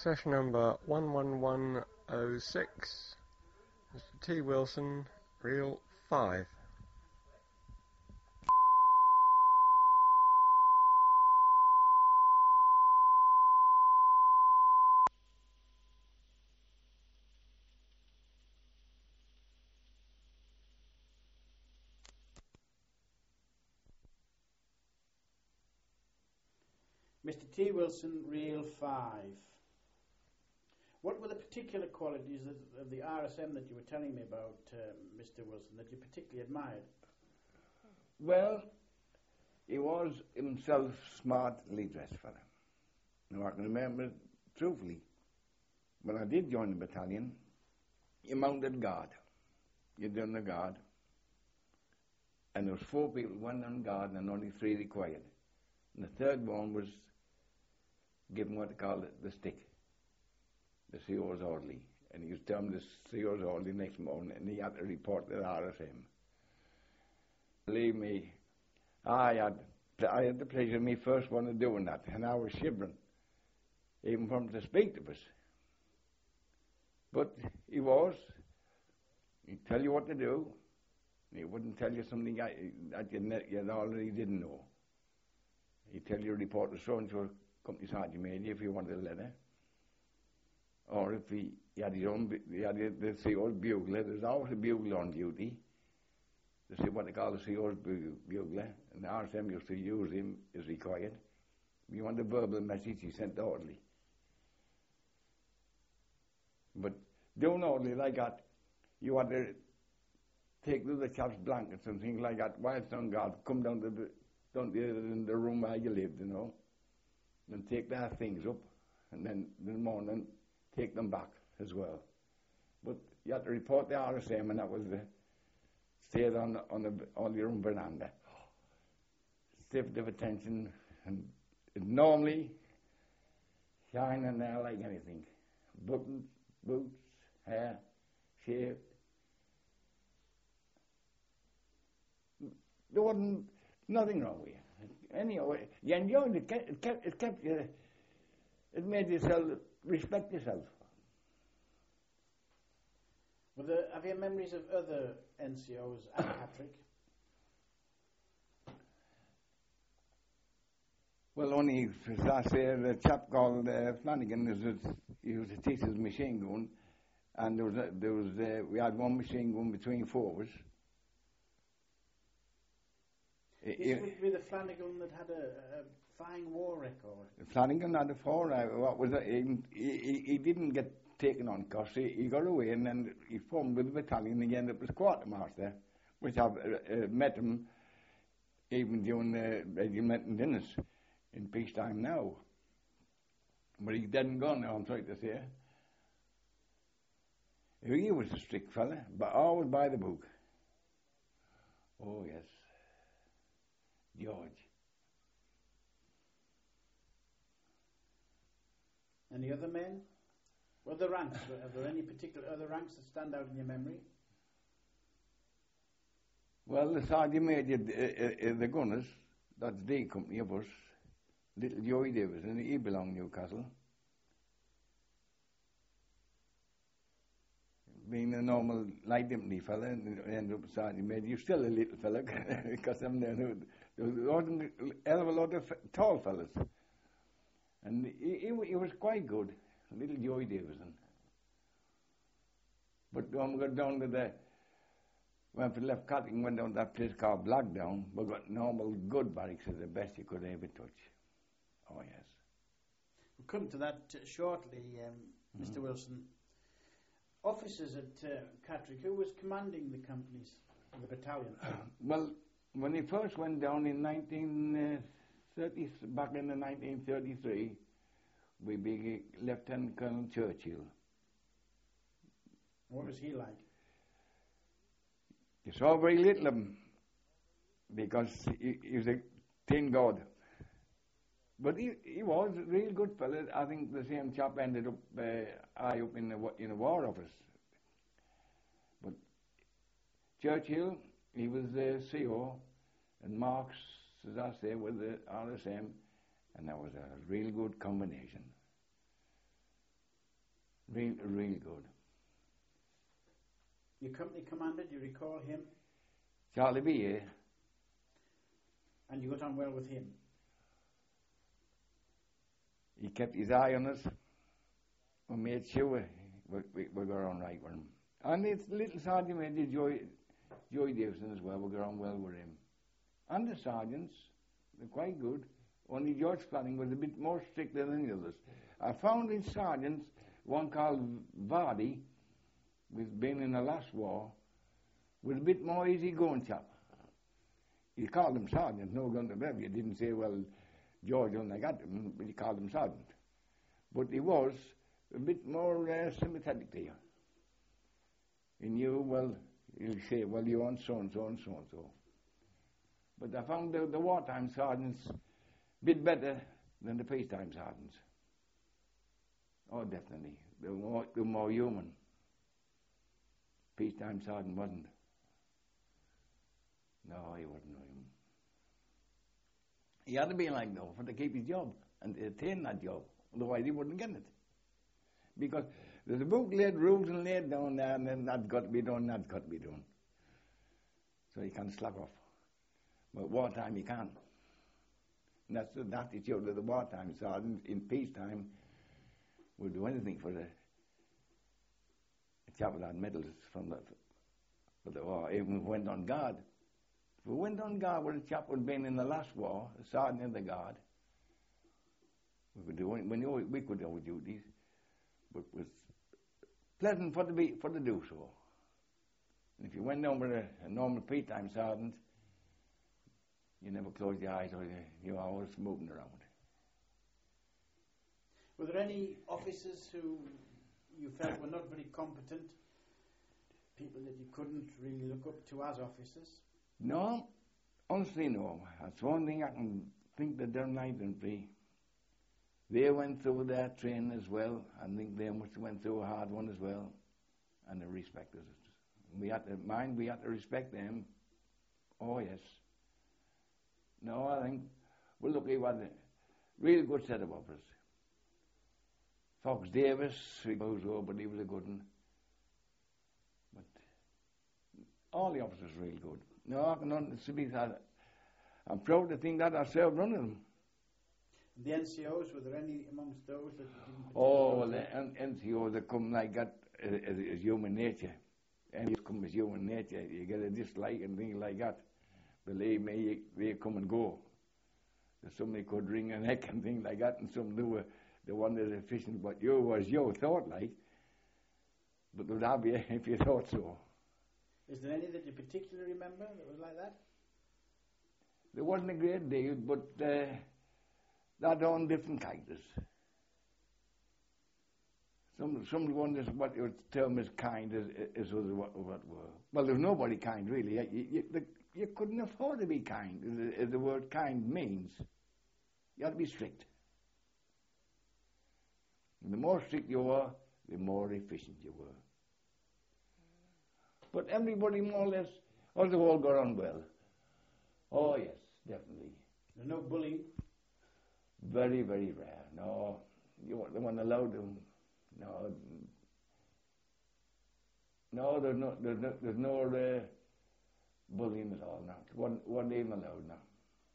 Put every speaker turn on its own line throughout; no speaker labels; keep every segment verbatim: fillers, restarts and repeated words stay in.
Session number one one one oh six. Mister T. Wilson, reel five.
Mister T. Wilson, reel five. What were the particular qualities of the R S M that you were telling me about, uh, Mister Wilson, that you particularly admired?
Well, he was himself smartly dressed fella. Now I can remember, truthfully, when I did join the battalion, you mounted guard. You done the guard. And there was four people, one on guard and only three required. And the third one was given what they called it, the stick. The C O's orderly. And he was termed the C O's orderly next morning, and he had to report to the R S M. Believe me, I had, I had the pleasure of me first one of doing that, and I was shivering, even from to speak to us. But he was, he'd tell you what to do, he wouldn't tell you something that you already didn't know. He'd tell you to report to so-and-so company sergeant major if you wanted a letter. Or if he, he had his own, he had the C O's bugler. There's always a bugler on duty. They say what they call the C O's bugler, and the R S M used to use him as required. If you want a verbal message, he sent the orderly. But doing orderly like that, you had to take the chap's blankets and things like that whilst on guard, come down to the, down to the, in the room where you lived, you know, and take their things up, and then in the morning take them back as well. But you had to report the R S M, and that was the stayed on on the on your own veranda. Stiff of attention, and it normally shining there like anything. Buttons, boots, hair, shaved. There wasn't nothing wrong with you. Anyway, you enjoyed it. It kept, it kept you. It made yourself respect yourself.
Well, there, have you memories of other N C Os at Catterick?
Well, only, as I say, the chap called uh, Flanagan, was a, he was a teacher's machine gun, and there was, a, there was uh, we had one machine gun between four of us.
This it, would be the Flanagan that had a, a flying war record.
Flanagan had a four. Uh, what was it? He, he, he didn't get taken on because he, he got away, and then he formed with the battalion and he ended up as quartermaster, which I've uh, uh, met him even during the regimental dinners in peacetime now. But he's dead and gone now, I'm sorry to say. He was a strict fella, but always by the book. Oh, yes. George.
Any other men? Other ranks? Are there any particular other ranks that stand out in your memory?
Well, the sergeant major, uh, uh, the gunners, that's D company of us, little Joey Davison, he belonged to Newcastle. Being a normal light infantry fella, and ended up sergeant major, you're still a little fella, because I'm there. There wasn't a hell of a lot of tall fellas. And he, he, he was quite good, little Joey Davison. But when we got down to the, when we left Catterick and went down to that place called Blackdown, we got normal good barracks at the best you could ever touch. Oh, yes.
We'll come to that uh, shortly, um, mm-hmm. Mister Wilson. Officers at uh, Catterick, who was commanding the companies, the battalion?
Well, when he first went down in nineteen thirty, back in the nineteen thirty-three, we began Lieutenant Colonel Churchill.
What was he like?
You saw very little of him because he, he was a thin god. But he, he was a real good fellow. I think the same chap ended up uh, high up in the in the War Office. But Churchill, he was the C O, and Marx, as I say, with the R S M, and that was a real good combination. Real, real good.
Your company commander, do you recall him?
Charlie B, eh?
And you got on well with him?
He kept his eye on us. We made sure we, we, we got on right with him. And it's little Sergeant Major Joy, Joy Davison as well, we got on well with him. And the sergeants, they're quite good. Only George Flanning was a bit more strict than any others. I found in sergeants, one called Vardy, who's been in the last war, was a bit more easy-going chap. He called him sergeant, no gun to bear. He didn't say, well, George only got him, but he called him sergeant. But he was a bit more uh, sympathetic to you. He knew, well, he'll say, well, you want so-and-so and so-and-so. But I found the, the wartime sergeants a bit better than the peacetime sergeants. Oh, definitely. They were more, they were more human. Peacetime sergeant wasn't. No, he wasn't human. He had to be like that for to keep his job and to attain that job. Otherwise, he wouldn't get it. Because there's a book laid rules and laid down there, and then that's got to be done, that's got to be done. So you can't slack off. But wartime, you can't. And that's the attitude of the wartime sergeant. In peacetime, will do anything for the, the chap that had medals from the, for the war, even if we went on guard. If we went on guard with a chap who had been in the last war, a sergeant in the guard, we could do, we, knew we could do our duties, but it was pleasant for to, be, for to do so. And if you went down with a, a normal peacetime sergeant, you never closed your eyes or you, you were always moving around.
Were there any officers who you felt were not very competent, people that you couldn't really look up to as officers?
No, honestly no. That's one thing I can think that they're Ninth Infantry. They went through their training as well. I think they must have went through a hard one as well, and they respected us. We had to mind, we had to respect them. Oh yes. No, I think we're lucky we had a real good set of officers. Fox Davis, we goes over, but he was a good one. But all the officers were real good. No, I can honestly say I'm proud to think that I served one of them.
The N C Os, were there any amongst those that you didn't?
Oh, well, the N C Os that come like that as, as, as human nature. And you come as human nature. You get a dislike and things like that. Believe me, they come and go. Somebody could wring a neck and things like that, and some do were the one that's efficient, but you was your thought like. But would that be if you thought so?
Is there any that you particularly remember that was like that?
There wasn't a great deal, but uh, they're on different characters. Some some ones what you would term as kind as as others what, what were. Well, there's nobody kind really. You, you, the, you couldn't afford to be kind, as the, as the word kind means. You had to be strict. And the more strict you were, the more efficient you were. But everybody more or less, all the whole got on well. Oh yes, definitely.
There's no bullying?
Very, very rare. No, you weren't the one allowed to. No, no, there's no, there's no, there's no uh, bullying at all now. One, one even allowed now.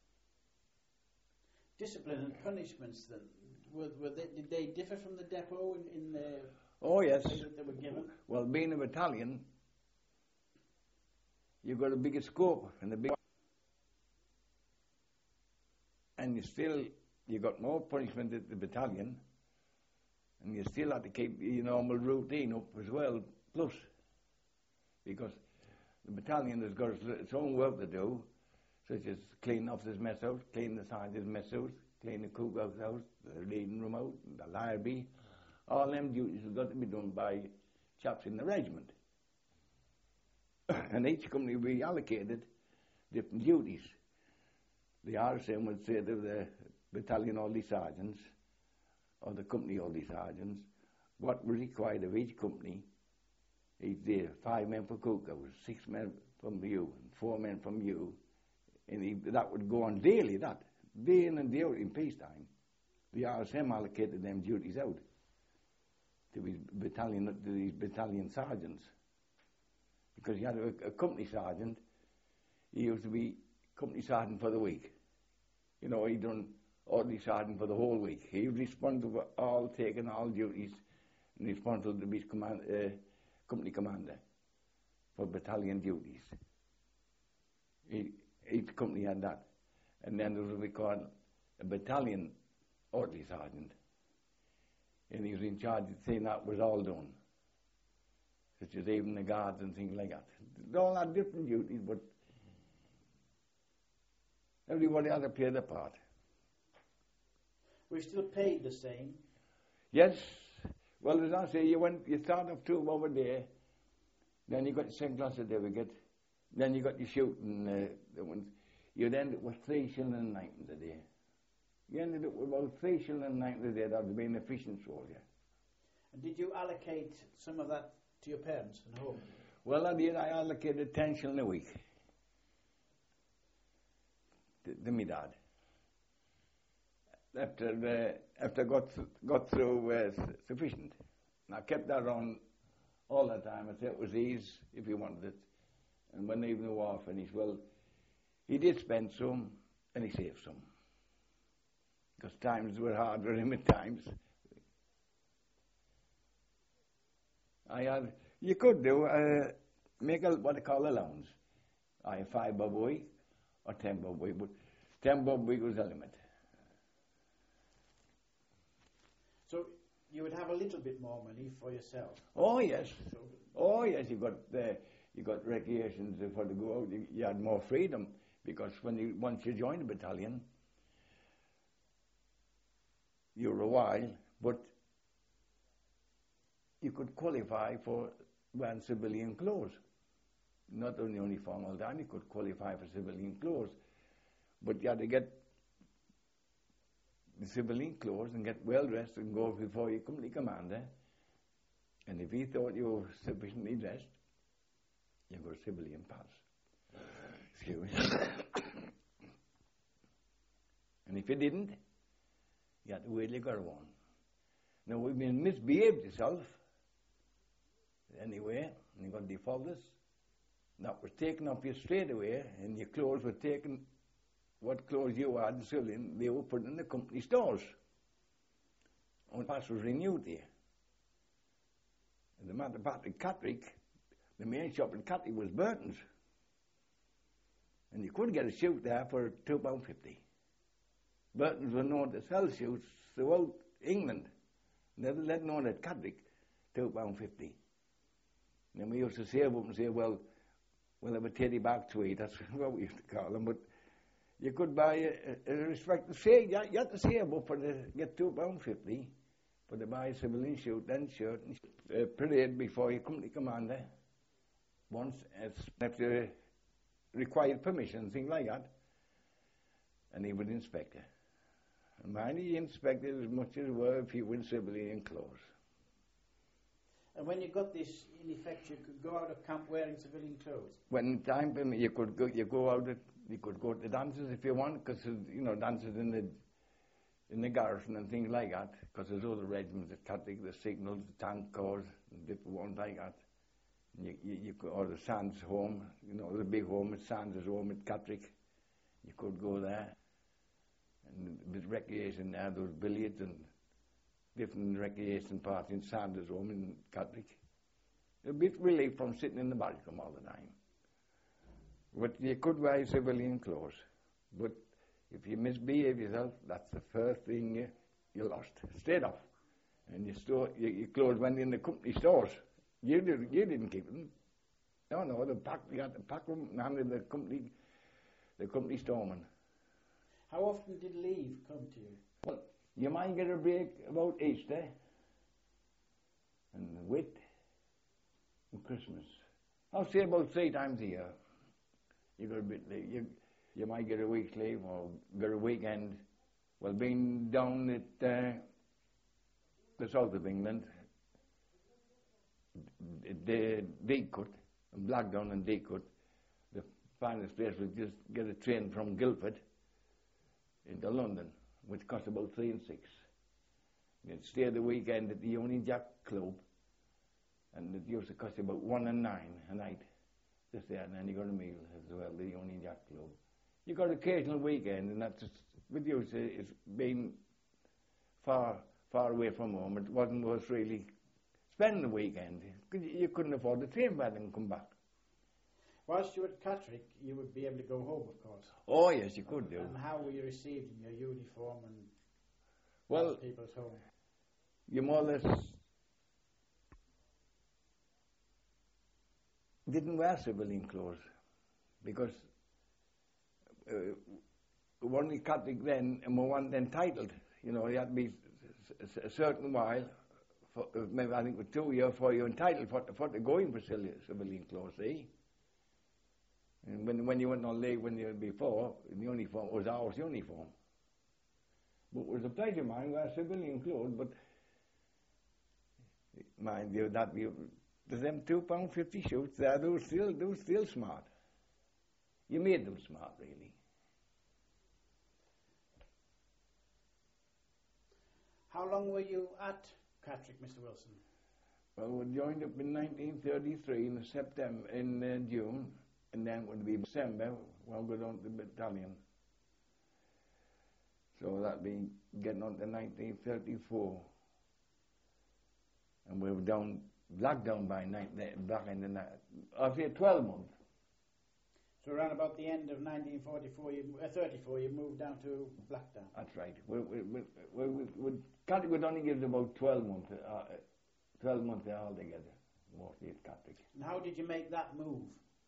Discipline and punishments then, were, were they, did they differ from the depot in, in the
oh yes,
way that they were given?
Well, being a battalion, you've got a bigger scope and a big, and you still you got more punishment at the battalion, and you still have to keep your normal routine up as well. Plus, because the battalion has got its own work to do, such as clean officers' mess house, clean the sergeant's mess house, clean the cookhouse house, the reading room out, the library. All them duties have got to be done by chaps in the regiment. And each company will be allocated different duties. The R S M would say to the battalion all these sergeants, or the company all these sergeants, what was required of each company each day. Five men per cookhouse, six men from you, and four men from you. And he, that would go on daily, that. Day in and day out in peacetime. The R S M allocated them duties out to his battalion, to his battalion sergeants. Because he had a, a company sergeant, he used to be company sergeant for the week. You know, he done orderly sergeant for the whole week. He was responsible for all, taking all duties, and responsible to be command, uh, company commander for battalion duties. He, each company had that. And then there was what we called a battalion orderly sergeant. And he was in charge of saying that was all done, such as even the guards and things like that. They all had different duties, but everybody had to play their part.
We're still paid the same?
Yes. Well, as I say, you went, you start off two over there, then you got your second class certificate, then you got your shooting, uh, the ones. You'd end up with three shilling and ninepence a day. You ended up with about three shilling and ninepence a day. That would be an efficient soldier.
And did you allocate some of that to your parents and home?
Well, I did. I allocated ten shilling a week to, to my dad. After uh, after I got th- got through uh, sufficient, and I kept that on all the time. I said it was easy if you wanted it. And when even the war finished, well, he did spend some, and he saved some. Because times were hard for him at times. I had, you could do, uh, make a, what they call allowance. I had five bob a week, or ten bob a week, but ten bob a week was the limit.
So you would have a little bit more money for yourself?
Oh, yes.
So,
Oh, yes, you got uh, you got recreations for to go out. You, you had more freedom, because when you once you joined the battalion, you were a while, but you could qualify for wearing civilian clothes. Not only uniform all the time, you could qualify for civilian clothes, but you had to get the civilian clothes and get well dressed and go before your company commander. And if he thought you were sufficiently dressed, you got a civilian pass. Excuse me. And if you didn't, you had to wait till you got one. Now, if you misbehaved yourself anyway, and you got defaulters, that was taken off you straight away, and your clothes were taken, what clothes you had, the civilian, they were put in the company stores. And the pass was renewed there. As a matter of fact, in Catterick, the main shop in Catterick was Burton's. And you could get a suit there for two pounds fifty. Burton's were known to sell suits throughout England. They let known at Catterick, two pounds fifty. And then we used to save up and say, well, well, they were teddy back tweed, that's what we used to call them. But you could buy a, a respectable save. You, you had to save up for the, get two pounds fifty for to buy a civilian suit, then shirt, and uh, parade before your company commander. Once, after required permission, things like that. And he would inspect it. And mind, he inspected as much as were if you were in civilian clothes.
and when you got this, in effect, you could go out of camp wearing civilian clothes?
When time permit, you could go, you go out, at, you could go to dances if you want, because, you know, dances in the in the garrison and things like that, because there's other regiments that Catterick, the signals, the tank corps, and different ones like that. You, you, you could, or the Sands home, you know, the big home at Sands' home at Catterick. You could go there. And with recreation there, there was billiards and different recreation parties in Sands' home in Catterick. A bit relief from sitting in the barrack room all the time. But you could wear civilian clothes. But if you misbehave yourself, that's the first thing you, you lost, straight off. And your, store, your, your clothes went in the company stores. You, did, you didn't keep them. No, no, the pack, you had to pack them and hand them the company, the company storeman.
How often did leave come to you?
Well, you might get a break about Easter and Whit and Christmas. I'll say about three times a year. You got a bit leave. You, you might get a week's leave or get a weekend. Well, being down at uh, the south of England, the Deacut, Blackdown and Deacut, the finest place was just get a train from Guildford into London, which cost about three and six. You'd stay the weekend at the Union Jack Club, and it used to cost you about one and nine a night to stay, and then you got a meal as well, the Union Jack Club. You got occasional weekend, and that's just, with you, it's, it's been far, far away from home. It wasn't worth really spending the weekend. You couldn't afford the train back and come back.
Whilst you were at Catterick, you would be able to go home, of course.
Oh, yes, you could do.
And how were you received in your uniform and
well,
people's home?
You more or less didn't wear civilian clothes because uh, one was Catholic then and one entitled. You know, you had to be a certain while, for, maybe I think it was two years, four years entitled for, for to go in for civilian clothes, see? And when, when you went on leave when you were before, the uniform was our uniform. But it was a pleasure of mine to wear civilian clothes, but mind you, that you, them two pound fifty shoots there, they were still, they were still smart. You made them smart, really.
How long were you at Catterick, Mister Wilson?
Well, we joined up in nineteen thirty-three in September, in uh, June, and then it would be December when we got on to the battalion. So that'd be getting on to nineteen thirty-four. And we were down, locked down by night, back in the night, after twelve months.
So around about the end of nineteen forty-four, you, uh, thirty-four, you moved down to Blackdown.
That's right. We, we, we, we, we, we, Catterick would only give us about twelve months, uh, twelve months altogether, mostly at Catterick.
And how did you make that move?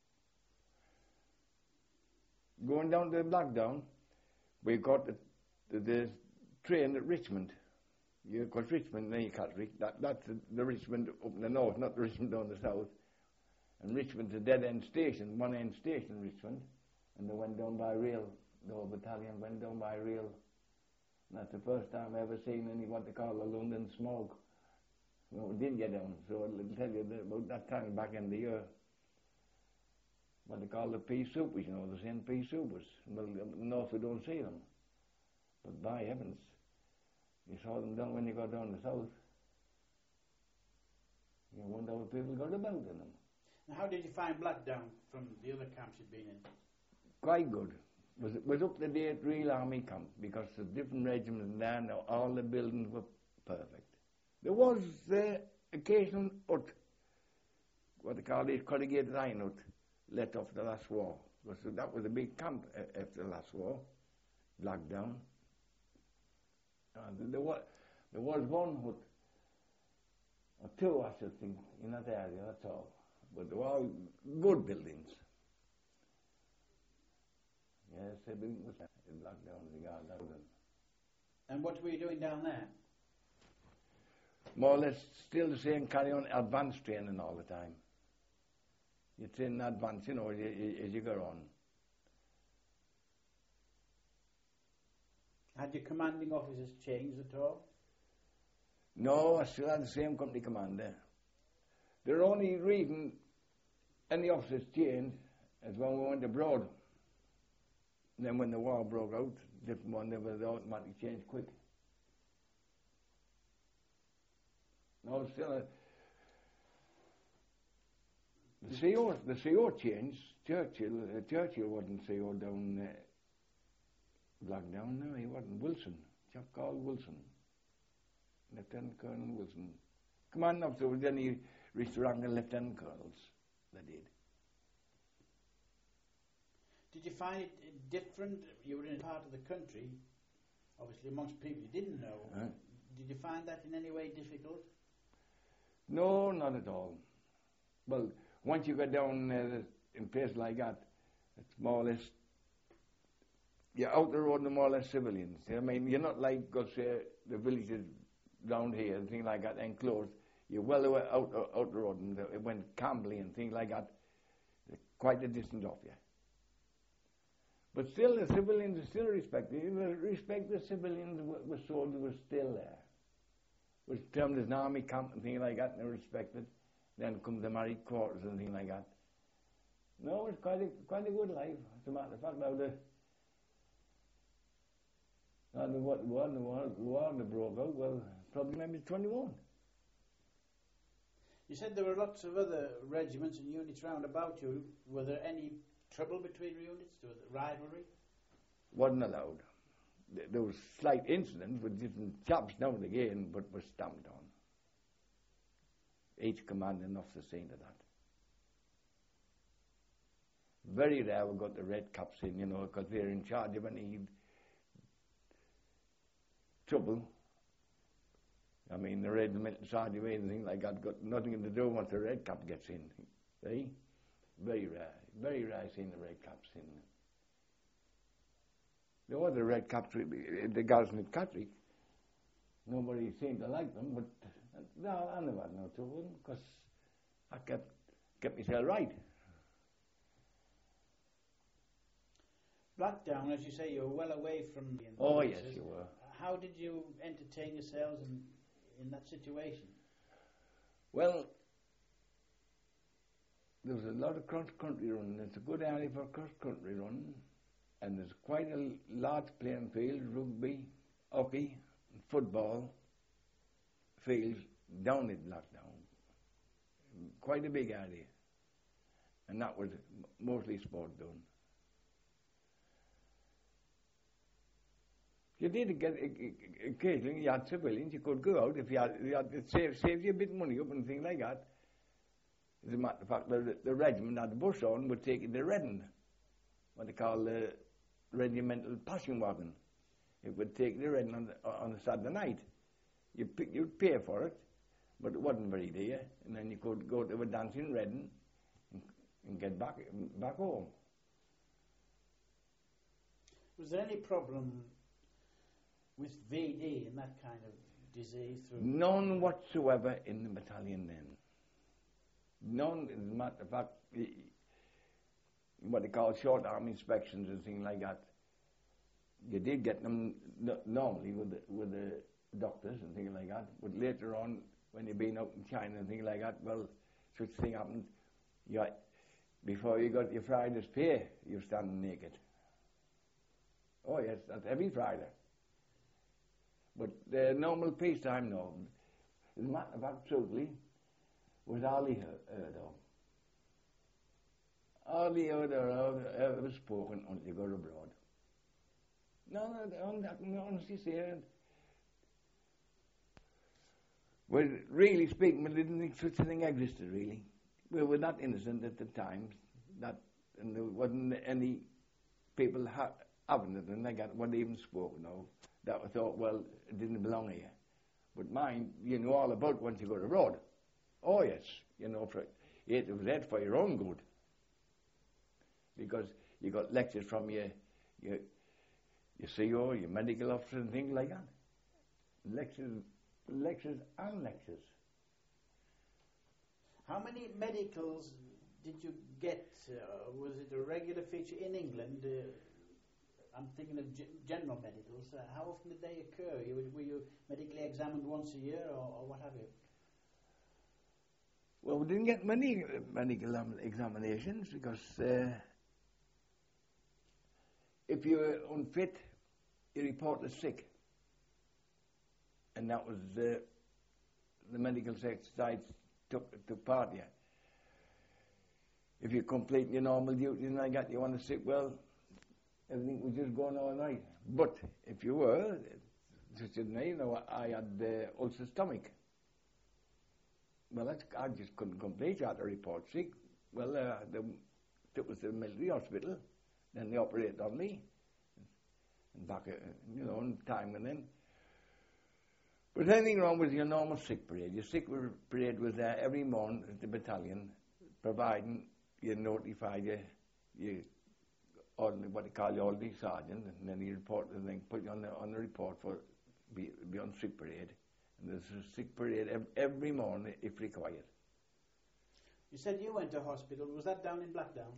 Going down to Blackdown, we got the, the, the train at Richmond. You got Richmond, then you Catterick. That, that's the, the Richmond up in the north, not the Richmond down the south. And Richmond's a dead-end station, one-end station, Richmond. And they went down by rail, the whole battalion went down by rail. And that's the first time I ever seen any what they call a London smog. You know, it didn't get down, so I'll tell you that about that time back in the year. What they call the pea supers, you know, the same pea supers. Well, in the north we don't see them. But by heavens, you saw them down when you got down the south. You wonder what people got about in them.
Now, how did you find Blackdown from the other camps you'd been in?
Quite good. Was was up to date real army camp because the different regiments and there, now all the buildings were perfect. There was the occasional hut, what they call it, corrugated iron hut, let off the last war. Because that was a big camp after the last war, Blackdown. And there was, there was one hut, or two I should think, in that area, that's all. But they were all good buildings. Yes, the building was in Blackdown, the guard down there.
And what were you doing down there?
More or less still the same, carry on advanced training all the time. You train in advance, you know, as you, as you go on.
Had your commanding officers changed at all?
No, I still had the same company commander. The only reason any officers changed is when we went abroad. And then when the war broke out, different one, they were automatically changed quick. No, still, uh, the C O, the C O changed. Churchill, uh, Churchill wasn't C O down uh, Blackdown, no, he wasn't. Wilson, a chap called Wilson, Lieutenant Colonel Wilson. Commanding officer, then he reached the rank of lieutenant colonels. They did.
Did you find it different? You were in a part of the country, obviously amongst people you didn't know.
Huh?
Did you find that in any way difficult?
No, not at all. Well, once you get down uh, in places like that, it's more or less, you're out the road and more or less civilians. I mean, you're not like, go say, the villages down here and things like that enclosed. You're well away out, out, out the road, and the, it went Camberley and things like that, quite a distance off you. But still, the civilians are still respected. The respect the civilians were soldiers were still there. It was termed as an army camp and things like that, and they were respected. Then come the married quarters and things like that. No, it's quite a, quite a good life. As a matter of fact, now the, now the, what, the war, the war, the war that broke out, well, probably maybe twenty-one.
You said there were lots of other regiments and units round about you. Were there any trouble between units? Was there rivalry?
Wasn't allowed. Th- There was slight incidents with different chaps now and again, but was stamped on. Each commanding officer saying to that. Very rare we got the red caps in, you know, because they're in charge of any trouble. I mean, the regimental sergeant or anything like that got nothing to do once the red cap gets in. See? Very rare. Very rare seeing the red caps in. There were the red caps, the guys in Catholic. Nobody seemed to like them, but no, I never had no trouble because I kept, kept myself right.
Blackdown, as you say, you were well away from the
Oh, yes,
influences.
you were.
How did you entertain yourselves in, in that situation?
Well, there was a lot of cross-country running. It's a good area for cross-country running. And there's quite a large playing field, rugby, hockey, and football fields down at Blackdown. Quite a big area. And that was mostly sport done. You did get, occasionally you had civilians, you could go out if you had, you had it saved, saved you a bit of money up and things like that. As a matter of fact, the, the regiment had the bus on would take you to Reading, what they call the regimental passing wagon. It would take you to Reading on, the, on a Saturday night. You'd, pick, you'd pay for it, but it wasn't very dear, and then you could go to a dance in Reading and, and get back, back home.
Was there any problem with V D and that kind of disease? Through
None whatsoever in the battalion then. None, as a matter of fact, what they call short arm inspections and things like that. You did get them n- normally with the, with the doctors and things like that, but later on, when you've been out in China and things like that, well, such thing happened. You, before you got your Friday's pay, you're standing naked. Oh yes, that's every Friday. But the normal peacetime, no. As a matter of fact, truthfully, was hardly heard of. Hardly heard of, ever spoken until you go abroad. No, no, I can honestly say it. Well, really speaking, we didn't think such a thing existed, really. We were not innocent at the time, that, and there wasn't any people ha- having it, and they got what even spoken of, that we thought, well, it didn't belong here. But mine, you know all about once you go abroad. Oh, yes, you know, for, it was that for your own good. Because you got lectures from your, your, your C O, your medical officer and things like that. Lectures, lectures and lectures.
How many medicals did you get? Uh, was it a regular feature in England? Uh, I'm thinking of g- general medicals. Uh, how often did they occur? You, were you medically examined once a year or, or what have you?
Well, we didn't get many uh, medical um, examinations because uh, if you were unfit, you reported sick. And that was uh, the medical side took, took part of you. If you complete your normal duties and I got you on the sick, well, everything was just going all right. But if you were, such as me, you know, I had uh, ulcer stomach. Well, that's, I just couldn't complete. I had to report sick. Well, uh, the, it was the military hospital. Then they operated on me. And back, uh, you know, in time and then. But anything wrong with your normal sick parade? Your sick parade was there every morning at the battalion, providing you notified your, your ordinary, what they call your ordinary sergeant, and then he reported and then put you on the, on the report for be, be on sick parade. And there's a sick parade every, every morning if required.
You said you went to hospital. Was that down in Blackdown?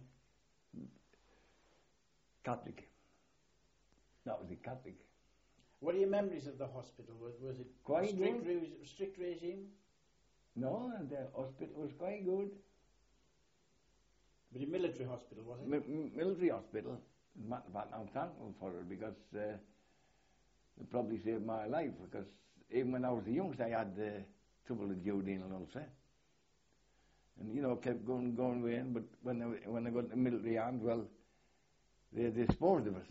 Catholic. That was the Catholic.
What are your memories of the hospital? Was, was it
Quite
a strict,
good.
re- strict regime?
No, the hospital was quite good.
But a military hospital, was it?
M- military hospital. As a matter of fact, I'm thankful for it because uh, it probably saved my life because even when I was a youngster, I had uh, trouble with duodenal ulcer. And, you know, kept going, going, away. But when I, when I got the military arms, well, they disposed of us.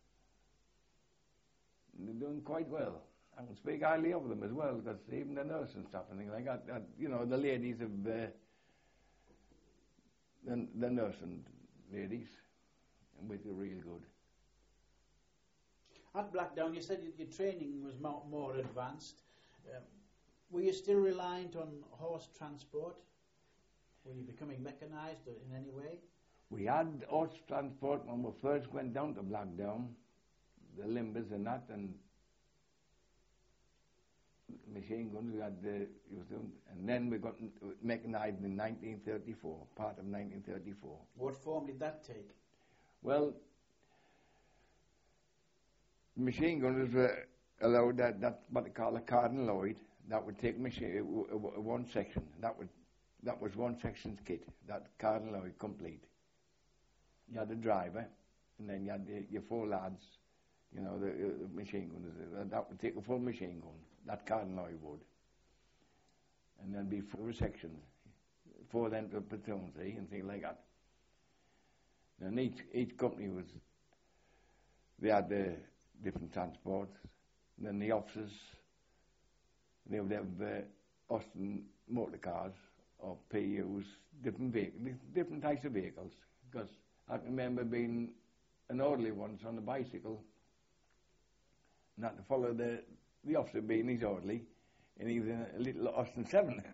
And they're doing quite well. I can speak highly of them as well, because even the nurse and stuff and things like that, that you know, the ladies of, uh, the, the nurse and ladies, and we were real good.
At Blackdown, you said your training was more, more advanced. Um, were you still reliant on horse transport? Were you becoming mechanised in any way?
We had horse transport when we first went down to Blackdown, the limbers and that, and machine guns we had, uh, and then we got mechanised in nineteen thirty-four, part of nineteen thirty-four.
What form did that take?
Well, machine gunners were allowed that, that what they call a Cardinal Lloyd, that would take machine, uh, one section, that would that was one section's kit, that Cardinal Lloyd complete. You had a driver, and then you had the, your four lads, you know, the, uh, the machine gunners, uh, that would take a full machine gun, that Cardinal Lloyd would. And then be four sections, four then to platoons, see, and things like that. And each, each company was, they had the different transports, and then the officers, they would have uh, Austin motor cars, or P Us, different vehicles, different types of vehicles, because I can remember being an orderly once on a bicycle, and had to follow the, the officer being his orderly, and he was in a little Austin seven.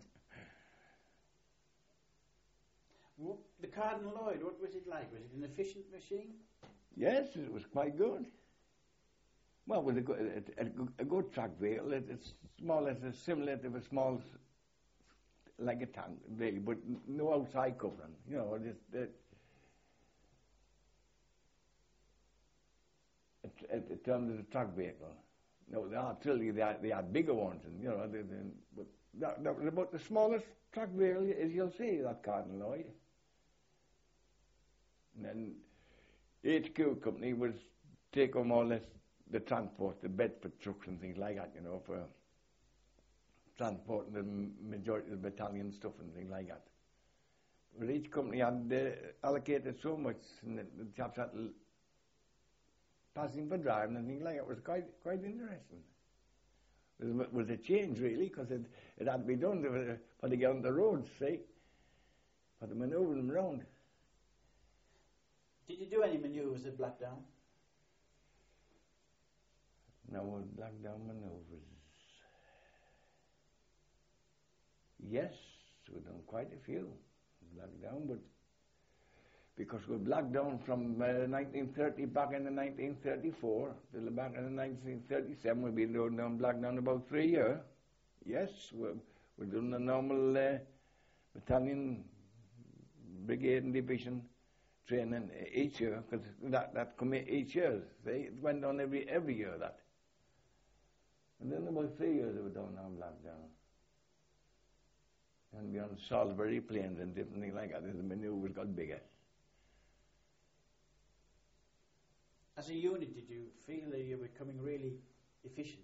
The Cardinal Lloyd, what was it like? Was it an efficient machine?
Yes, it was quite good. Well, it was a good, a, a, a good track vehicle. It, it's more or less similar to a small, like a tank, really, but no outside covering. You know, just uh, in terms of the truck vehicle. No, the artillery, they had, they had bigger ones, and you know, they, they, but that, that was about the smallest truck vehicle as you'll see, that Cardinal Lloyd. And then H Q company was take on more or less the transport, the Bedford trucks and things like that, you know, for transporting the majority of the battalion stuff and things like that. But each company had uh, allocated so much, and the, the chaps had to passing for driving and things like that. It was quite quite interesting. It was, it was a change, really, because it, it had to be done to, for to get on the roads, see, for the manoeuvring them round.
Did you do any manoeuvres at Blackdown?
No, Blackdown manoeuvres. Yes, we've done quite a few Blackdown, but because we Blackdown from uh, nineteen thirty back into nineteen thirty-four till back into nineteen thirty-seven, we've been doing down Blackdown about three years. Yes, we're, we're doing the normal uh, battalion, brigade and division training each year, because that, that come each year. See? It went on every every year, that. And then about three years we were down on Blackdown. And we on Salisbury plains and different things like that, as the manoeuvres got bigger.
As a unit, did you feel that you were becoming really efficient?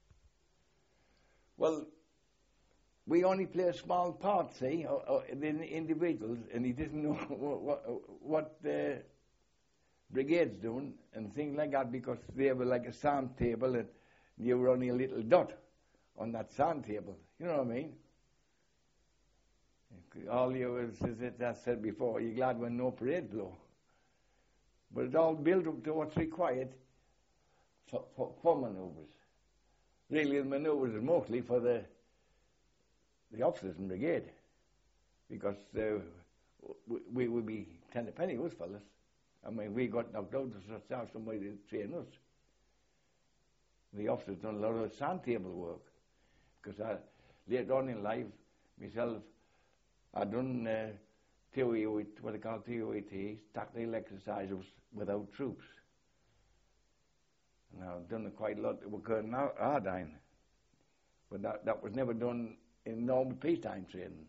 Well, we only play a small part, see, or, or in individuals, and he didn't know what, what the brigade's doing and things like that, because they were like a sand table and you were only a little dot on that sand table. You know what I mean? All you, as I said before, you're glad when no parade blow. But it's all built up to what's required for, for, for manoeuvres. Really, the manoeuvres are mostly for the the officers and brigade, because uh, we would be ten a penny, those fellas. I mean, we got knocked out to have somebody to train us. The officers done a lot of sand table work, because I, later on in life, myself, I done uh, T O E, what they call T O E T, tactical exercises without troops. And I've done quite a lot of work in Ardine, but that, that was never done in normal peacetime training.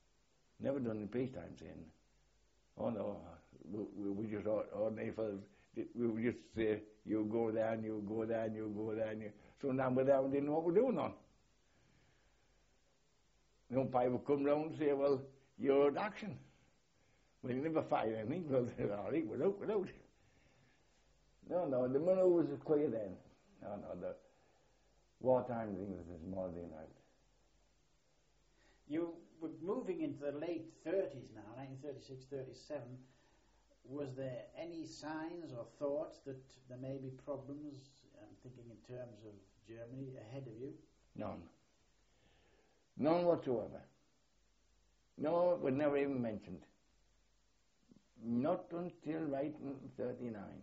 Never done in peacetime training. Oh no, we, we just ordinary fellas we would just say, you go there and you go there and you go there. And you. So now we're there, we didn't know what we're doing on. The umpire would come round and say, well, you're at action. Well, you never fire anything. Well, all right, we're out, we're out. No, no, the manoeuvres was quiet then. No, no, the wartime things is more than that.
You were moving into the late thirties now, nineteen thirty-six, thirty-seven. Was there any signs or thoughts that there may be problems, I'm thinking in terms of Germany, ahead of you?
None. None whatsoever. No, it was never even mentioned. Not until right in thirty-nine.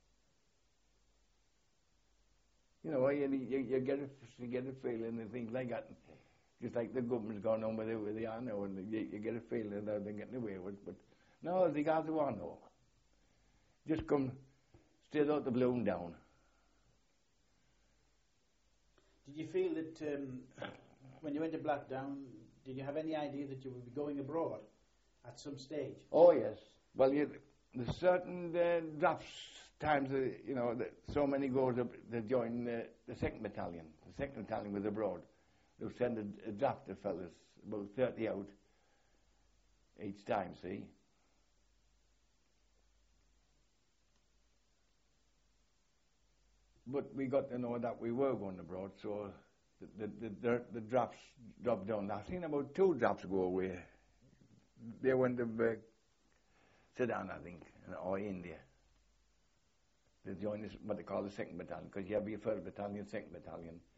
You know, you, you, you, get a, you get a feeling and things like that. Just like the government's gone on with it, where they are now, and you, you get a feeling that they're getting away with it. But no, the guys who are no. Just come straight out the blue and down.
Did you feel that um, when you went to Blackdown, did you have any idea that you would be going abroad at some stage?
Oh, yes. Well, you, there's certain uh, drafts times, uh, you know, that so many go to, to join uh, the second battalion. The second battalion was abroad. They'll send a, a draft of fellas, about thirty out each time, see? But we got to know that we were going abroad, so the the, the, the, the drafts dropped down. I've seen about two drafts go away. They went to uh, Sudan, I think, or India. They joined this, what they call the second battalion, because you have your first battalion, second battalion.